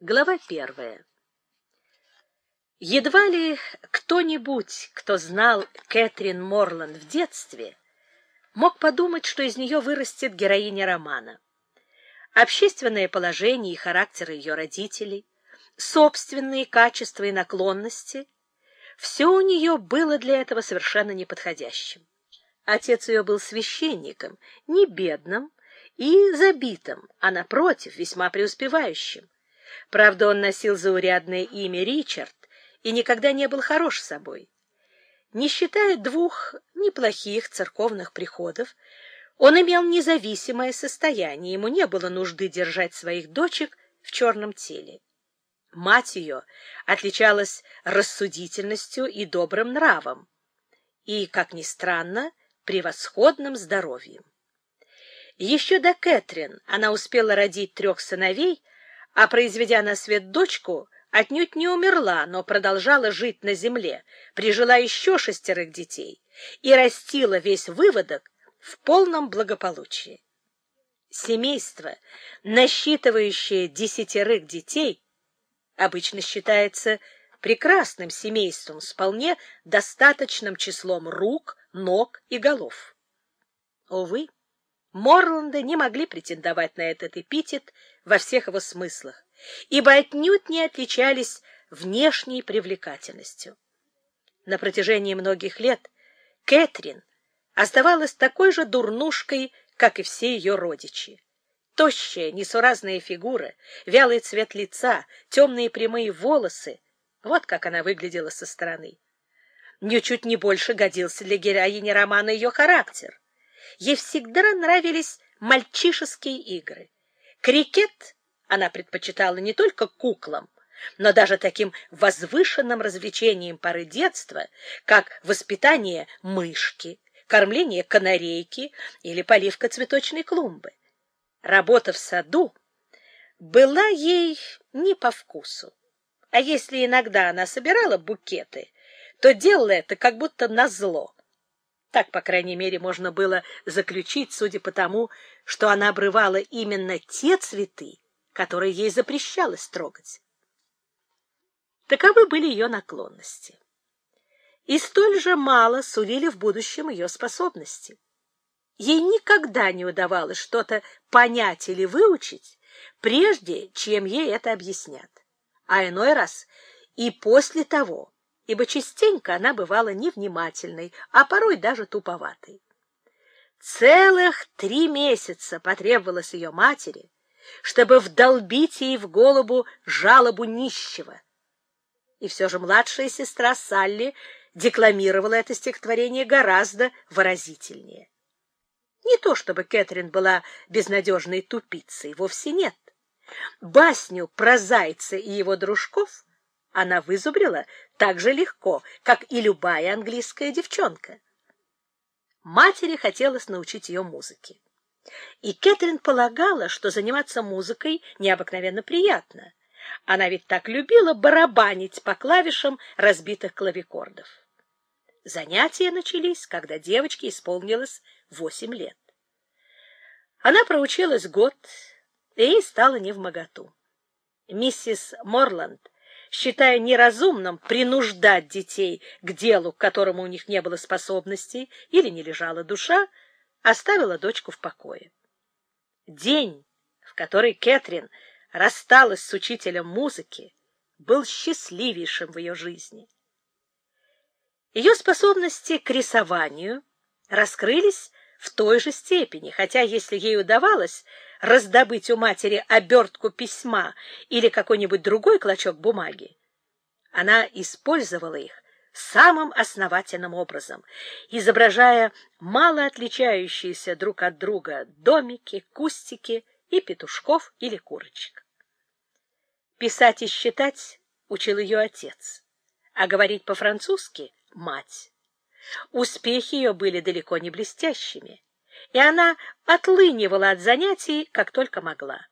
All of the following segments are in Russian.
Глава 1. Едва ли кто-нибудь, кто знал Кэтрин Морланд в детстве, мог подумать, что из нее вырастет героиня романа. Общественное положение и характер ее родителей, собственные качества и наклонности — все у нее было для этого совершенно неподходящим. Отец ее был священником, не бедным и забитым, а, напротив, весьма преуспевающим. Правда, он носил заурядное имя Ричард и никогда не был хорош собой. Не считая 2 неплохих церковных приходов, он имел независимое состояние, ему не было нужды держать своих дочек в черном теле. Мать ее отличалась рассудительностью и добрым нравом, и, как ни странно, превосходным здоровьем. Еще до Кэтрин она успела родить 3 сыновей, а, произведя на свет дочку, отнюдь не умерла, но продолжала жить на земле, прижила еще 6 детей и растила весь выводок в полном благополучии. Семейство, насчитывающее 10 детей, обычно считается прекрасным семейством с вполне достаточным числом рук, ног и голов. Увы, Морланды не могли претендовать на этот эпитет во всех его смыслах, ибо отнюдь не отличались внешней привлекательностью. На протяжении многих лет Кэтрин оставалась такой же дурнушкой, как и все ее родичи. Тощая, несуразная фигура, вялый цвет лица, темные прямые волосы — вот как она выглядела со стороны. Ничуть не больше годился для героини романа ее характер. Ей всегда нравились мальчишеские игры. Крикет она предпочитала не только куклам, но даже таким возвышенным развлечениям поры детства, как воспитание мышки, кормление канарейки или поливка цветочной клумбы. Работа в саду была ей не по вкусу, а если иногда она собирала букеты, то делала это как будто назло. Так, по крайней мере, можно было заключить, судя по тому, что она обрывала именно те цветы, которые ей запрещалось трогать. Таковы были ее наклонности. И столь же мало сулили в будущем ее способности. Ей никогда не удавалось что-то понять или выучить, прежде чем ей это объяснят, а иной раз и после того, ибо частенько она бывала невнимательной, а порой даже туповатой. Целых 3 месяца потребовалось ее матери, чтобы вдолбить ей в голову жалобу нищего. И все же младшая сестра Салли декламировала это стихотворение гораздо выразительнее. Не то чтобы Кэтрин была безнадежной тупицей, вовсе нет. Басню про зайца и его дружков она вызубрила так же легко, как и любая английская девчонка. Матери хотелось научить ее музыке. И Кэтрин полагала, что заниматься музыкой необыкновенно приятно. Она ведь так любила барабанить по клавишам разбитых клавикордов. Занятия начались, когда девочке исполнилось 8 лет. Она проучилась год, и ей стало невмоготу. Миссис Морланд, считая неразумным принуждать детей к делу, к которому у них не было способностей или не лежала душа, оставила дочку в покое. День, в который Кэтрин рассталась с учителем музыки, был счастливейшим в ее жизни. Ее способности к рисованию раскрылись в той же степени, хотя если ей удавалось раздобыть у матери обертку письма или какой-нибудь другой клочок бумаги, она использовала их самым основательным образом, изображая мало отличающиеся друг от друга домики, кустики и петушков или курочек. Писать и считать учил ее отец, а говорить по-французски — мать. Успехи ее были далеко не блестящими, и она отлынивала от занятий, как только могла.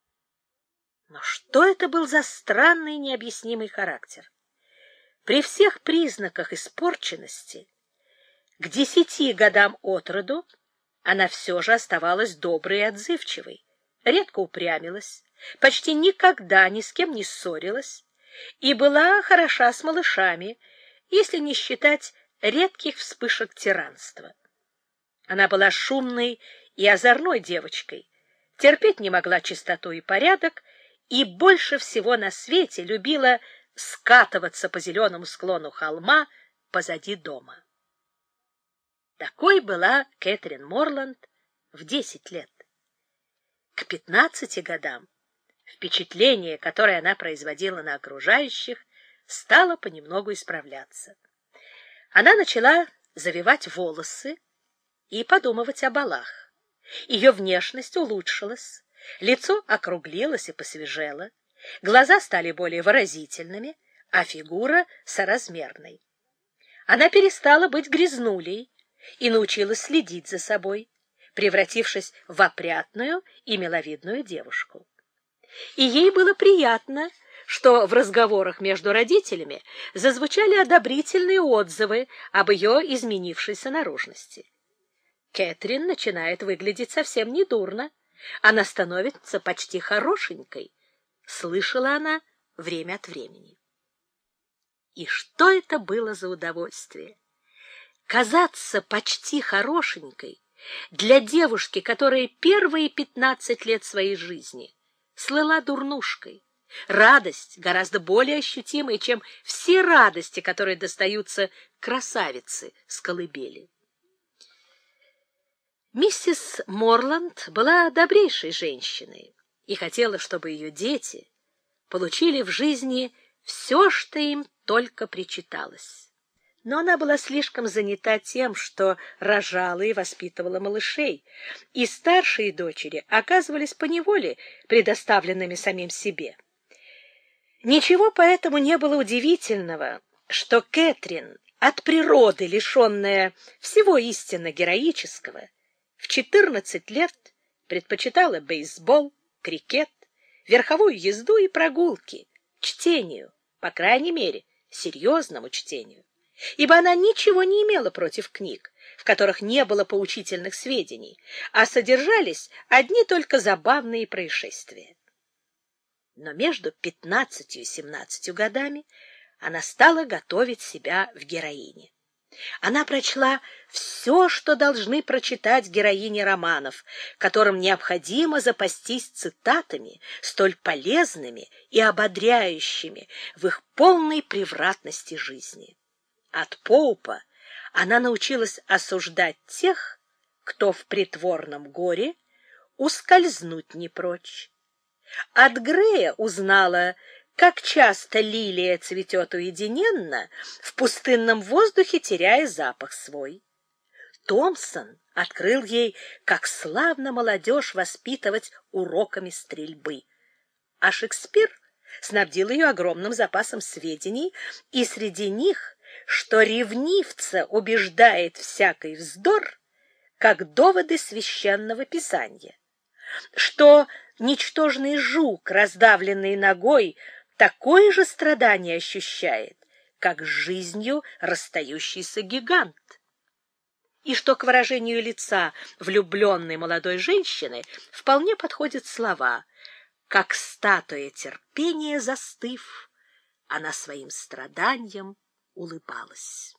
Но что это был за странный необъяснимый характер? При всех признаках испорченности, к 10 годам от роду она все же оставалась доброй и отзывчивой, редко упрямилась, почти никогда ни с кем не ссорилась и была хороша с малышами, если не считать редких вспышек тиранства. Она была шумной и озорной девочкой, терпеть не могла чистоту и порядок, и больше всего на свете любила скатываться по зеленому склону холма позади дома. Такой была Кэтрин Морланд в 10 лет. К 15 годам впечатление, которое она производила на окружающих, стало понемногу исправляться. Она начала завивать волосы и подумывать о балах. Ее внешность улучшилась, лицо округлилось и посвежело, глаза стали более выразительными, а фигура соразмерной. Она перестала быть грязнулей и научилась следить за собой, превратившись в опрятную и миловидную девушку. И ей было приятно, что в разговорах между родителями зазвучали одобрительные отзывы об ее изменившейся наружности. Кэтрин начинает выглядеть совсем недурно, она становится почти хорошенькой, слышала она время от времени. И что это было за удовольствие? Казаться почти хорошенькой для девушки, которая первые 15 лет своей жизни слыла дурнушкой. Радость гораздо более ощутимая, чем все радости, которые достаются красавице с колыбели. Миссис Морланд была добрейшей женщиной и хотела, чтобы ее дети получили в жизни все, что им только причиталось. Но она была слишком занята тем, что рожала и воспитывала малышей, и старшие дочери оказывались поневоле предоставленными самим себе. Ничего поэтому не было удивительного, что Кэтрин, от природы лишенная всего истинно героического, в 14 лет предпочитала бейсбол, крикет, верховую езду и прогулки, чтению, по крайней мере, серьезному чтению, ибо она ничего не имела против книг, в которых не было поучительных сведений, а содержались одни только забавные происшествия. Но между 15 и 17 годами она стала готовить себя в героине. Она прочла все, что должны прочитать героини романов, которым необходимо запастись цитатами, столь полезными и ободряющими в их полной превратности жизни. От Поупа она научилась осуждать тех, кто в притворном горе ускользнуть не прочь. От Грея узнала, как часто лилия цветет уединенно, в пустынном воздухе теряя запах свой. Томпсон открыл ей, как славно молодежь воспитывать уроками стрельбы. А Шекспир снабдил ее огромным запасом сведений, и среди них, что ревнивца убеждает всякий вздор, как доводы священного писания, что ничтожный жук, раздавленный ногой, такое же страдание ощущает, как с жизнью расстающийся гигант, и что к выражению лица влюбленной молодой женщины вполне подходят слова «как статуя терпения застыв, она своим страданием улыбалась».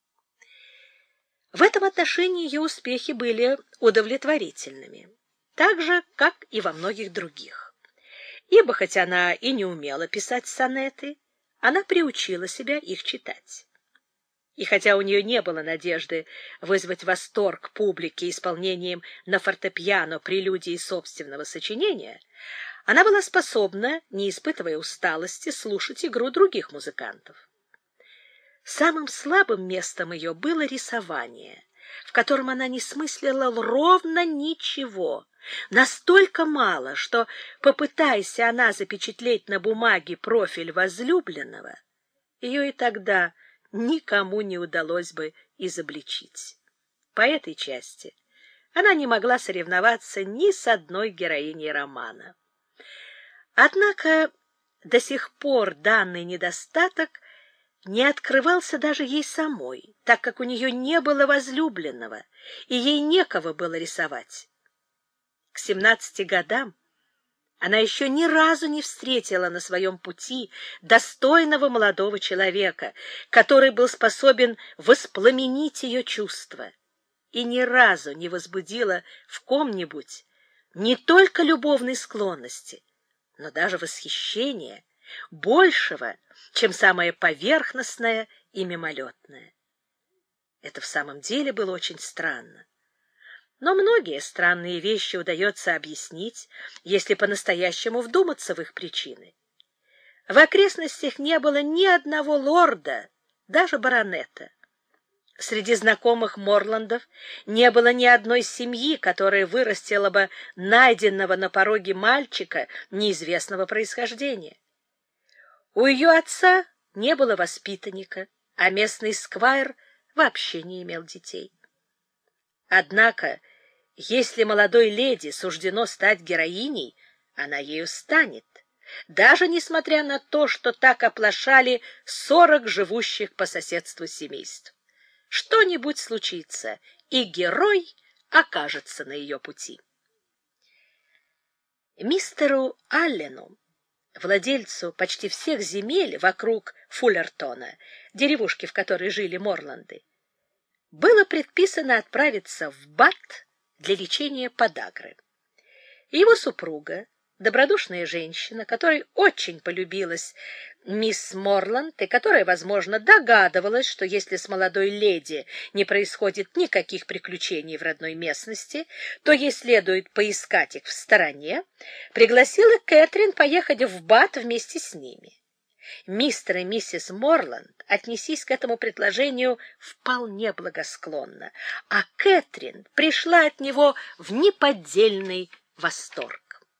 В этом отношении ее успехи были удовлетворительными, так же, как и во многих других. Ибо, хоть она и не умела писать сонеты, она приучила себя их читать. И хотя у нее не было надежды вызвать восторг публики исполнением на фортепиано прелюдии собственного сочинения, она была способна, не испытывая усталости, слушать игру других музыкантов. Самым слабым местом ее было рисование, в котором она не смыслила ровно ничего, настолько мало, что, попытайся она запечатлеть на бумаге профиль возлюбленного, ее и тогда никому не удалось бы изобличить. По этой части она не могла соревноваться ни с одной героиней романа. Однако до сих пор данный недостаток не открывался даже ей самой, так как у нее не было возлюбленного, и ей некого было рисовать. К 17 годам Она еще ни разу не встретила на своем пути достойного молодого человека, который был способен воспламенить ее чувства, и ни разу не возбудила в ком-нибудь не только любовной склонности, но даже восхищения, большего, чем самое поверхностное и мимолетное. Это в самом деле было очень странно. Но многие странные вещи удается объяснить, если по-настоящему вдуматься в их причины. В окрестностях не было ни одного лорда, даже баронета. Среди знакомых Морландов не было ни одной семьи, которая вырастила бы найденного на пороге мальчика неизвестного происхождения. У ее отца не было воспитанника, а местный сквайр вообще не имел детей. Однако, если молодой леди суждено стать героиней, она ею станет, даже несмотря на то, что так оплошали 40 живущих по соседству семейств. Что-нибудь случится, и герой окажется на ее пути. Мистеру Аллену, владельцу почти всех земель вокруг Фуллертона, деревушки, в которой жили Морланды, было предписано отправиться в Бат для лечения подагры. Его супруга, добродушная женщина, которой очень полюбилась мисс Морланд и которая, возможно, догадывалась, что если с молодой леди не происходит никаких приключений в родной местности, то ей следует поискать их в стороне, пригласила Кэтрин поехать в Бат вместе с ними. Мистер и миссис Морланд отнеслись к этому предложению вполне благосклонно, а Кэтрин пришла от него в неподдельный восторг.